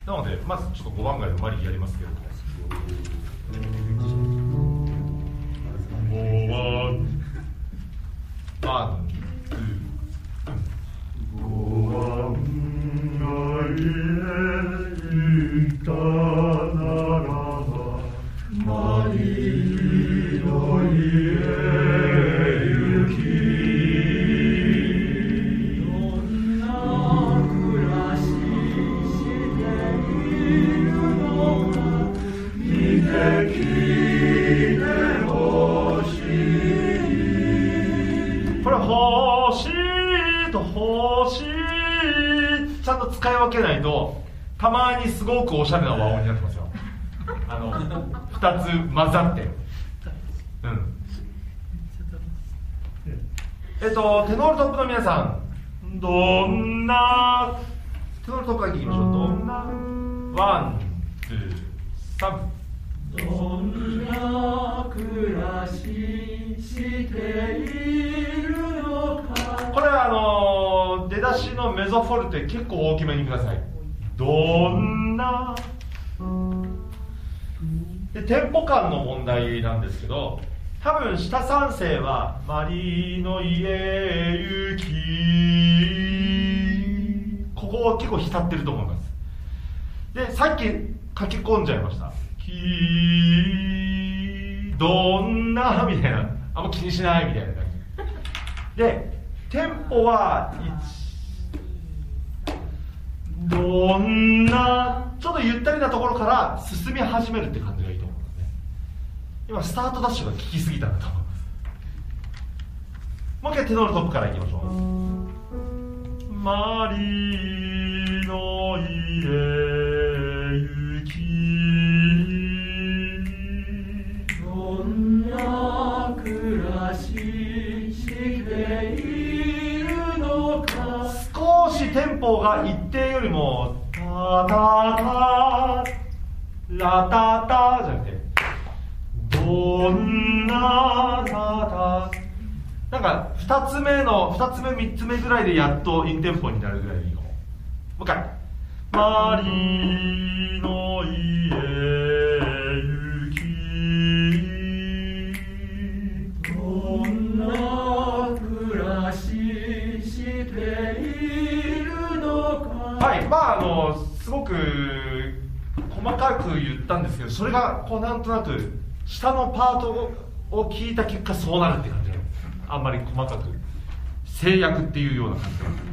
なのでまずちょっと5番街のマリーやりますけれども、ワン、ツー、5番街へ行ったならばマリーの家へ行き、これ欲しいと欲しいちゃんと使い分けないとたまにすごくおしゃれな和音になってますよ。2つ混ざって、テノールトップの皆さん、どんなテノールトップからいきましょう。どんなワン、ツー、サン。 どんな暮らししているのか。 これは出だしのメゾフォルテ結構大きめにください。どんなでテンポ感の問題なんですけど、多分下3声はマリーの家へ行き、ここ結構浸ってると思います。でさっき書き込んじゃいました。どんなみたいな、あんま気にしないみたいな感じで、テンポはどんなちょっとゆったりなところから進み始めるって感じがいいと思いますね。今スタートダッシュが効きすぎたんだと思います。もう一回テノールトップからいきましょう。マリーの家行き、 どんな暮らししているのか。 少しテンポが一定よりもタタタラタタじゃなくて、どんなタタ、なんか2つ目3つ目ぐらいでやっとインテンポになるぐらいでいいかも。もう一回、マリーの家行き、 どんな暮らししているのか。 はい、まあすごく細かく言ったんですけど、それがこうなんとなく下のパートを聞いた結果そうなるって感じなんです。あんまり細かく制約っていうような感じなんです。